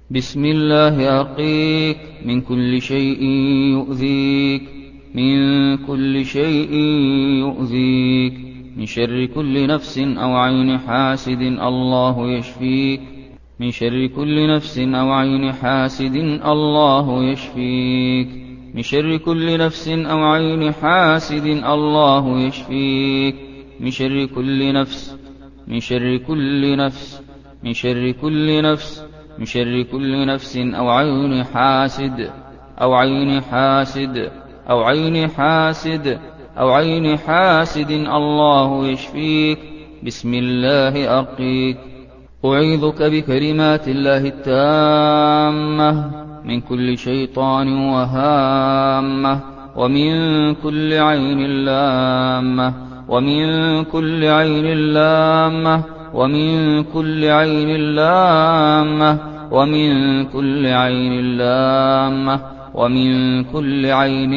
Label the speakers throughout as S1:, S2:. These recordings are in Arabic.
S1: بسم الله أرقيك من كل شيء يؤذيك، من كل شيء يؤذيك، من شر كل نفس أو عين حاسد الله يشفيك، من شر كل نفس أو عين حاسد الله يشفيك، من شر كل نفس أو عين حاسد الله يشفيك، من شر كل نفس، من شر كل نفس، من شر كل نفس، من شر كل نفس أو عين حاسد، أو عين حاسد، أو عين حاسد، أو عين حاسد الله يشفيك. بسم الله أرقيك. أعيذك بكلمات الله التامة من كل شيطان وهامة، ومن كل عين لامة، ومن كل عين لامة، ومن كل عين لامة، ومن كل عين لامة، ومن كل عين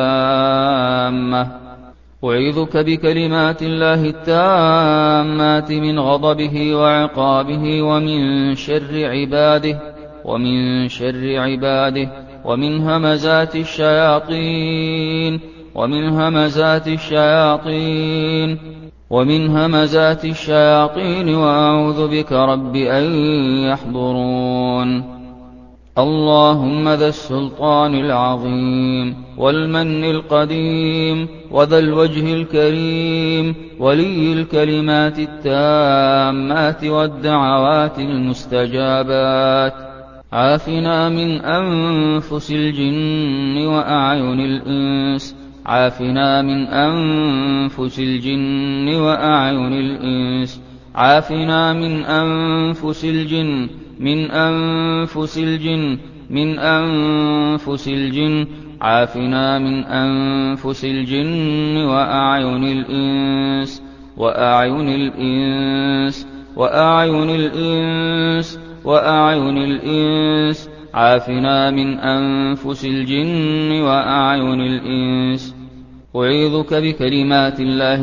S1: لامة. أعيذك بكلمات الله التامات من غضبه وعقابه ومن شر عباده، ومن شر عباده، ومن همزات الشياطين، ومن همزات الشياطين، ومن همزات الشياطين، وأعوذ بك رب أن يحضرون. اللهم ذا السلطان العظيم والمن القديم وذا الوجه الكريم، ولي الكلمات التامات والدعوات المستجابات، عافنا من أنفس الجن وأعين الإنس، عافنا من أنفس الجن وأعين الإنس، عافنا من أنفس الجن، من أنفس الجن، من أنفس الجن، عافنا من أنفس الجن وأعين الإنس، وأعين الإنس، وأعين الإنس، وأعين الإنس، عافنا من أنفس الجن وأعين الإنس. أعيذك بكلمات الله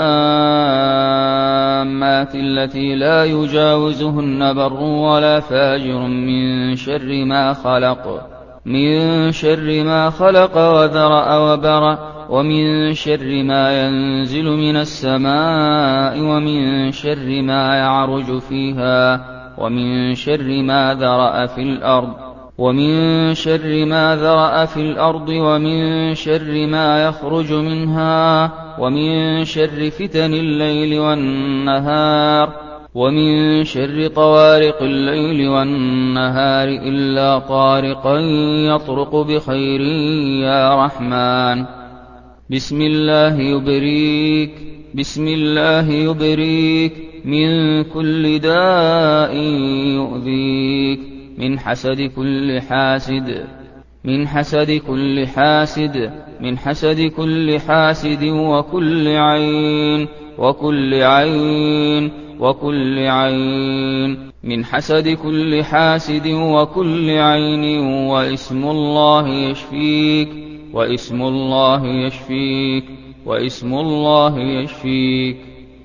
S1: التامات التي لا يجاوزهن بر ولا فاجر من شر ما خلق، من شر ما خلق وذرأ وبرأ، ومن شر ما ينزل من السماء، ومن شر ما يعرج فيها، ومن شر ما ذرأ في الأرض، ومن شر ما ذرأ في الأرض، ومن شر ما يخرج منها، ومن شر فتن الليل والنهار، ومن شر طوارق الليل والنهار إلا طارقا يطرق بخير يا رحمن. بسم الله يبريك، بسم الله يبريك من كل داء يؤذيك، من حسد كل حاسد، من حسد كل حاسد، من حسد كل حاسد، وكل عين، وكل عين، وكل عين، من حسد كل حاسد وكل عين. واسم الله يشفيك، واسم الله يشفيك، واسم الله يشفيك.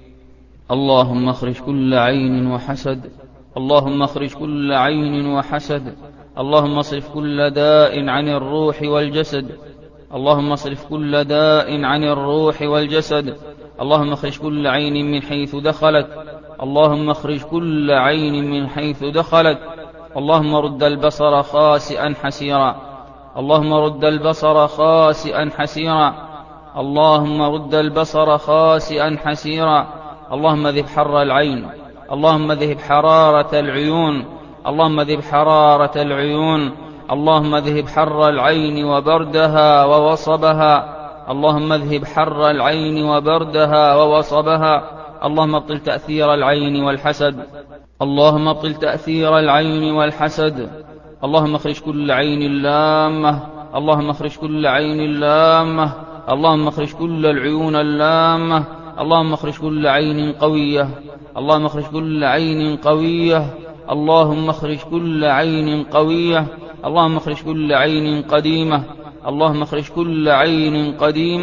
S1: اللهم اخرج كل عين وحسد، اللهم اخرج كل عين وحسد، اللهم اصرف كل داء عن الروح والجسد، اللهم اصرف كل داء عن الروح والجسد، اللهم اخرج كل عين من حيث دخلت، اللهم اخرج كل عين من حيث دخلت. اللهم رد البصر خاسئا حسيرا، اللهم رد البصر خاسئا حسيرا، اللهم رد البصر خاسئا حسيرا. اللهم ذهب حر العين، اللهم ذهب حرارة العيون، اللهم ذهب حرارة العيون، اللهم ذهب حر العين وبردها ووصبها، اللهم ذهب حر العين وبردها ووصبها. اللهم ابطل تأثير العين والحسد، اللهم ابطل تأثير العين والحسد. اللهم اخرج كل عين لامة، اللهم اخرج كل عين لامة، اللهم اخرج كل العيون اللامة، اللهم اخرج كل عين قوية، اللهم اخرج كل عين قوية، اللهم اخرج كل عين قوية، اللهم اخرج كل عين قديمة، اللهم اخرج كل عين قديمة،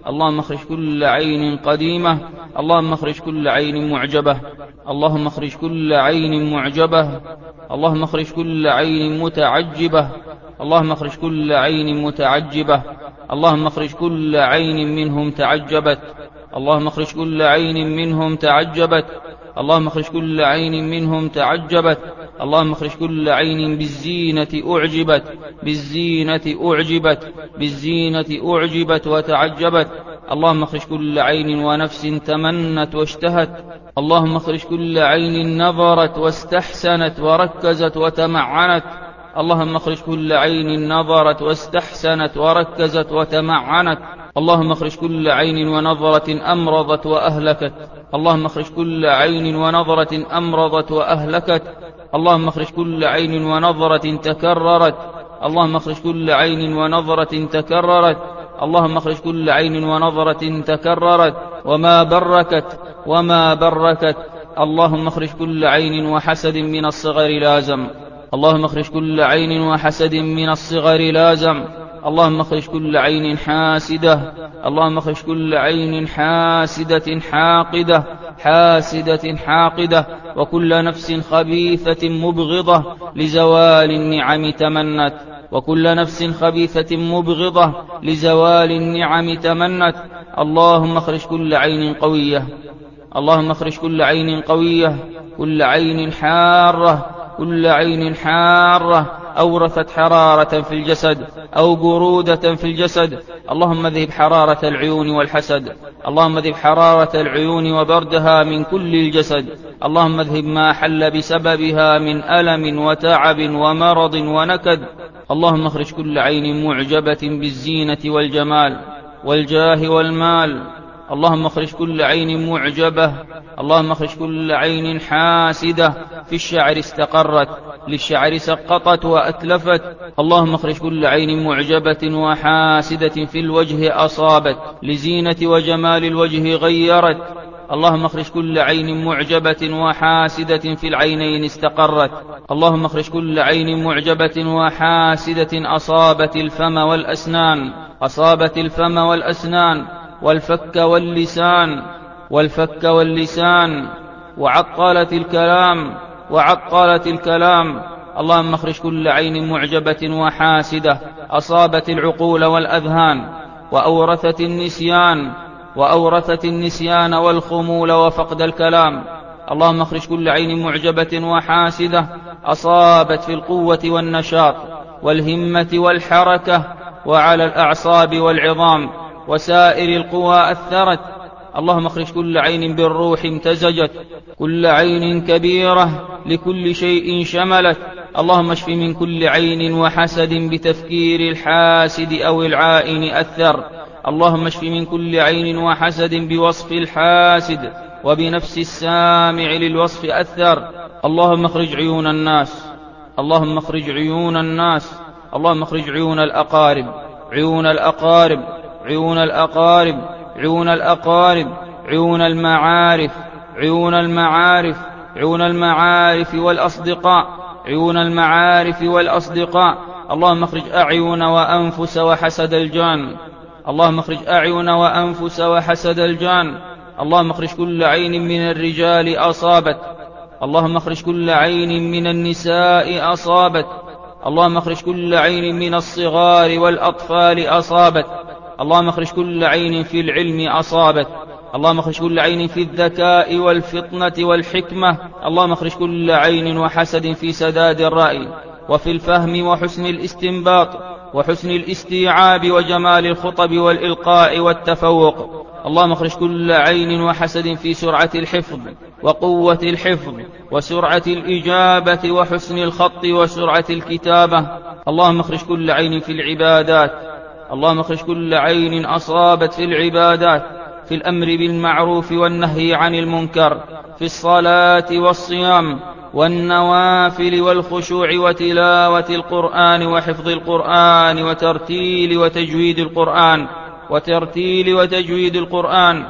S1: اللهم اخرج كل عين قديمة، اللهم اخرج كل عين معجبة، اللهم اخرج كل عين معجبة، اللهم اخرج كل عين متعجبة، اللهم اخرج كل عين متعجبة، اللهم اخرج كل عين منهم تعجبت، اللهم اخرج كل عين منهم تعجبت، اللهم اخرج كل عين منهم تعجبت، اللهم اخرج كل عين بالزينة أعجبت، بالزينة أعجبت، بالزينة أعجبت وتعجبت، اللهم اخرج كل عين ونفس تمنت واشتهت، اللهم اخرج كل عين نظرت واستحسنت وركزت وتمعنت، اللهم اخرج كل عين نظرت واستحسنت وركزت وتمعنت، اللهم اخرج كل عين ونظرة أمرضت وأهلكت، اللهم اخرج كل عين ونظرة أمرضت وأهلكت، اللهم اخرج كل عين ونظرة تكررت، اللهم اخرج كل عين ونظرة تكررت، اللهم اخرج كل عين ونظرة تكررت وما بركت وما بركت، اللهم اخرج كل عين وحسد من الصغر لازم، اللهم اخرج كل عين وحسد من الصغر لازم، اللهم اخرج كل عين حاسدة، اللهم اخرج كل عين حاسدة حاقدة، حاسدة حاقدة، وكل نفس خبيثة مبغضة لزوال النعم تمنت، وكل نفس خبيثة مبغضة لزوال النعم تمنت، اللهم اخرج كل عين قوية، اللهم اخرج كل عين قوية، كل عين حارة، كل عين حارة أورثت حرارة في الجسد أو برودة في الجسد، اللهم اذهب حرارة العيون والحسد، اللهم اذهب حرارة العيون وبردها من كل الجسد، اللهم اذهب ما حل بسببها من ألم وتعب ومرض ونكد، اللهم اخرج كل عين معجبة بالزينة والجمال والجاه والمال، اللهم اخرج كل عين معجبة، اللهم اخرج كل عين حاسدة في الشعر استقرت، للشعر سقطت وأتلفت، اللهم اخرج كل عين معجبة وحاسدة في الوجه أصابت، لزينة وجمال الوجه غيرت، اللهم اخرج كل عين معجبة وحاسدة في العينين استقرت، اللهم اخرج كل عين معجبة وحاسدة أصابت الفم والأسنان، أصابت الفم والأسنان والفك واللسان، والفك واللسان، وعطلت الكلام، وعطلت الكلام، اللهم اخرج كل عين معجبة وحاسدة أصابت العقول والأذهان وأورثت النسيان، وأورثت النسيان والخمول وفقد الكلام، اللهم اخرج كل عين معجبة وحاسدة أصابت في القوة والنشاط والهمة والحركة وعلى الأعصاب والعظام وسائر القوى أثرت، اللهم اخرج كل عين بالروح امتزجت، كل عين كبيرة لكل شيء شملت، اللهم اشف من كل عين وحسد بتفكير الحاسد أو العائن أثر، اللهم اشف من كل عين وحسد بوصف الحاسد وبنفس السامع للوصف أثر، اللهم اخرج عيون الناس، اللهم اخرج عيون الناس، اللهم اخرج عيون الأقارب، عيون الأقارب، عيون الأقارب، عيون الأقارب، عيون المعارف، عيون المعارف، عيون المعارف والأصدقاء، عيون المعارف والأصدقاء، اللهم اخرج أعين وأنفس وحسد الجان، اللهم اخرج أعين وأنفس وحسد الجان، اللهم اخرج كل عين من الرجال أصابت، اللهم اخرج كل عين من النساء أصابت، اللهم اخرج كل عين من الصغار والأطفال أصابت، اللهم اخرج كل عين في العلم أصابت، اللهم اخرج كل عين في الذكاء والفطنة والحكمة، اللهم اخرج كل عين وحسد في سداد الرأي وفي الفهم وحسن الاستنباط وحسن الاستيعاب وجمال الخطب والإلقاء والتفوق، اللهم اخرج كل عين وحسد في سرعة الحفظ وقوة الحفظ وسرعة الإجابة وحسن الخط وسرعة الكتابة، اللهم اخرج كل عين في العبادات، اللهم اخرج كل عين أصابت في العبادات، في الأمر بالمعروف والنهي عن المنكر، في الصلاة والصيام والنوافل والخشوع وتلاوة القرآن وحفظ القرآن وترتيل وتجويد القرآن، وترتيل وتجويد القرآن،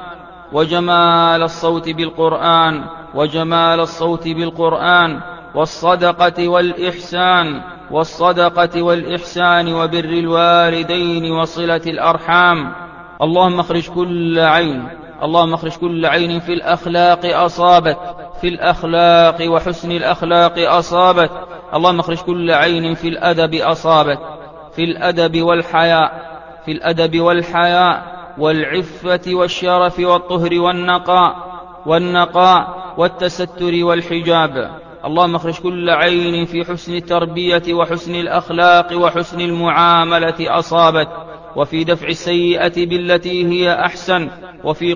S1: وجمال الصوت بالقرآن، وجمال الصوت بالقرآن، والصدقة والإحسان، والصدقة والإحسان وبر الوالدين وصلة الأرحام، اللهم اخرج كل عين، اللهم اخرج كل عين في الأخلاق أصابت، في الأخلاق وحسن الأخلاق أصابت. اللهم اخرج كل عين في الأدب أصابت، في الأدب والحياء، في الأدب والحياء والعفة والشرف والطهر والنقاء والتستر والحجاب. اللهم اخرج كل عين في حسن التربية وحسن الأخلاق وحسن المعاملة أصابت، وفي دفع السيئة بالتي هي أحسن، وفي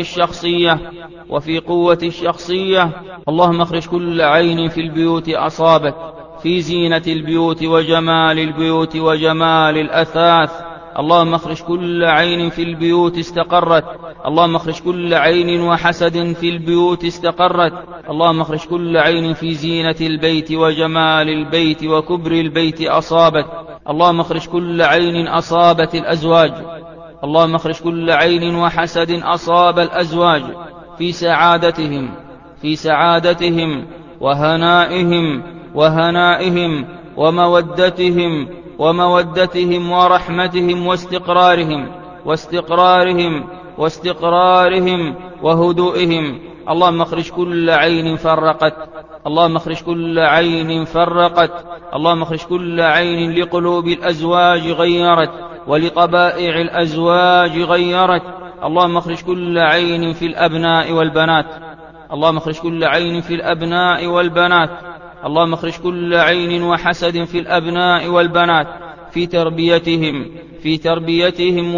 S1: قوة الشخصية. اللهم اخرج كل عين في البيوت أصابت، في زينة البيوت وجمال البيوت وجمال الأثاث. اللهم اخرج كل عين في البيوت استقرت، اللهم اخرج كل عين وحسد في البيوت استقرت. اللهم اخرج كل عين في زينة البيت وجمال البيت وكبر البيت أصابت. اللهم اخرج كل عين أصابت الأزواج، اللهم اخرج كل عين وحسد أصاب الأزواج في سعادتهم وهنائهم ومودتهم ورحمتهم واستقرارهم وهدوئهم. اللهم اخرج كل عين فرقت، اللهم اخرج كل عين فرقت، اللهم اخرج كل عين لقلوب الأزواج غيرت ولطبائع الأزواج غيرت. اللهم اخرج كل عين في الأبناء والبنات، اللهم اخرج كل عين في الأبناء والبنات. اللهم اخرج كل عين وحسد في الأبناء والبنات، في تربيتهم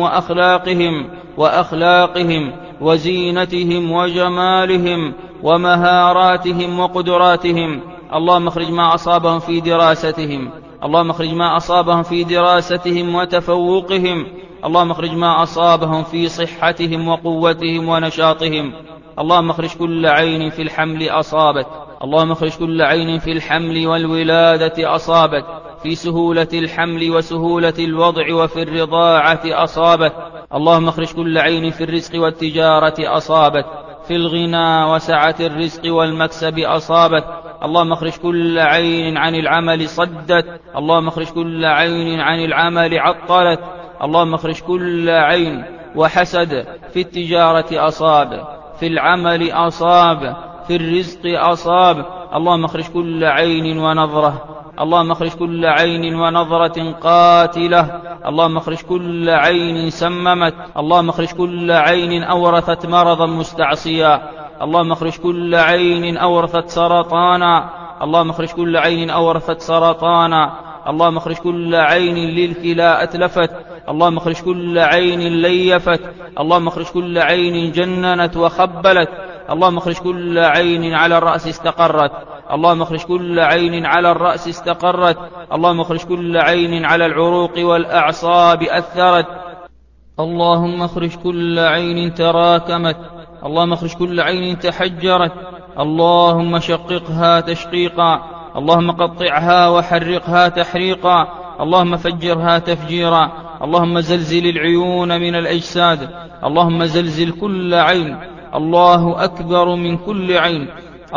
S1: وأخلاقهم وزينتهم وجمالهم ومهاراتهم وقدراتهم. اللهم اخرج ما أصابهم في دراستهم، اللهم اخرج ما أصابهم في دراستهم وتفوقهم. اللهم اخرج ما أصابهم في صحتهم وقوتهم ونشاطهم. اللهم اخرج كل عين في الحمل أصابت، اللهم اخرج كل عين في الحمل والولادة أصابت، في سهولة الحمل وسهولة الوضع وفي الرضاعة أصابت. اللهم اخرج كل عين في الرزق والتجارة أصابت، في الغنى وسعة الرزق والمكسب أصابت. اللهم اخرج كل عين عن العمل صدت، اللهم اخرج كل عين عن العمل عطلت. اللهم اخرج كل عين وحسد في التجارة أصاب، في العمل أصاب، في الرزق أصاب. اللهم اخرج كل عين ونظرة، اللهم اخرج كل عين ونظرة قاتلة. اللهم اخرج كل عين سممت، اللهم اخرج كل عين أورثت مرضا مستعصيا. اللهم اخرج كل عين أورثت سرطانا، اللهم اخرج كل عين أورثت سرطانا. اللهم اخرج كل عين للكلى أتلفت، اللهم اخرج كل عين ليفت. اللهم اخرج كل عين جننت وخبلت. اللهم اخرج كل عين على الرأس استقرت، اللهم اخرج كل عين على الرأس استقرت. اللهم اخرج كل عين على العروق والأعصاب أثرت. اللهم اخرج كل عين تراكمت، اللهم اخرج كل عين تحجرت. اللهم شققها تشقيقا، اللهم قطعها وحرقها تحريقا، اللهم فجرها تفجيرا. اللهم زلزل العيون من الأجساد، اللهم زلزل كل عين. الله أكبر من كل عين.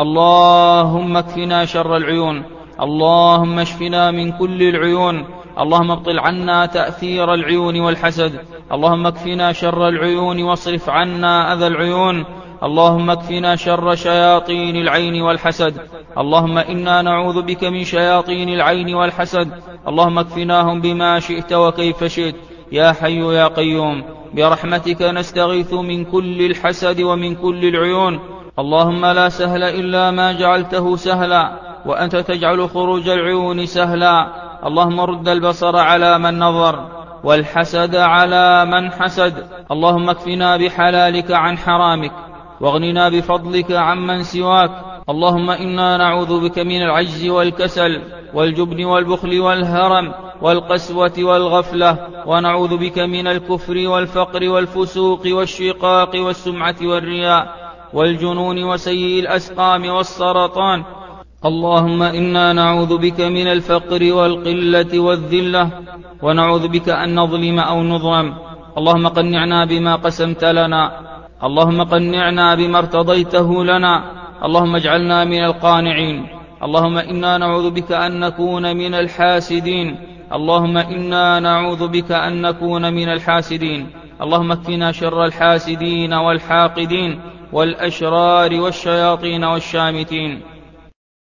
S1: اللهم اكفنا شر العيون، اللهم اشفنا من كل العيون. اللهم ابطل عنا تأثير العيون والحسد، اللهم اكفنا شر العيون واصرف عنا أذى العيون. اللهم اكفنا شر شياطين العين والحسد، اللهم إنا نعوذ بك من شياطين العين والحسد. اللهم اكفناهم بما شئت وكيف شئت يا حي يا قيوم، برحمتك نستغيث من كل الحسد ومن كل العيون. اللهم لا سهل إلا ما جعلته سهلا، وأنت تجعل خروج العيون سهلا. اللهم رد البصر على من نظر، والحسد على من حسد. اللهم اكفنا بحلالك عن حرامك، واغننا بفضلك عمن سواك. اللهم إنا نعوذ بك من العجز والكسل والجبن والبخل والهرم والقسوة والغفلة، ونعوذ بك من الكفر والفقر والفسوق والشقاق والسمعة والرياء والجنون وسيء الأسقام والسرطان. اللهم إنا نعوذ بك من الفقر والقلة والذلة، ونعوذ بك أن نظلم أو نظلم. اللهم قنعنا بما قسمت لنا، اللهم قنعنا بما ارتضيته لنا، اللهم اجعلنا من القانعين. اللهم إنا نعوذ بك أن نكون من الحاسدين، اللهم إنا نعوذ بك أن نكون من الحاسدين. اللهم اكفنا شر الحاسدين والحاقدين والأشرار والشياطين والشامتين.